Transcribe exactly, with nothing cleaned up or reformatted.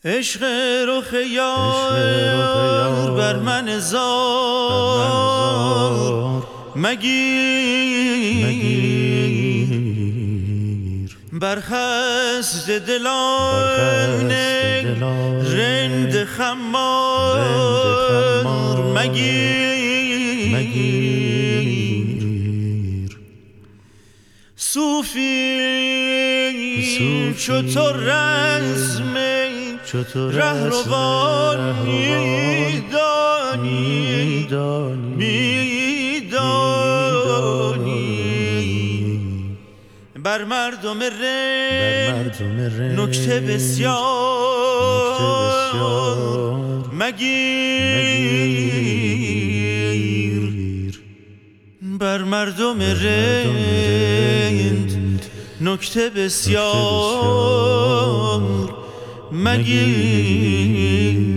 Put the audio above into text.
عشق رخ یار بر من زار مگیر، بر خسته دلان رند خمار مگیر. صوفی چو تو رسم رهروان میدانی میدانی بر مردم رند نکته بسیار مگیر، بر مردم رند نکته بسیار مگیر.